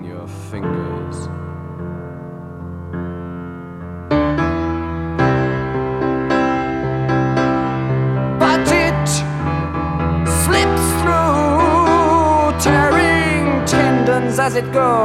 between your fingers. But it slips through, tearing tendons as it goes.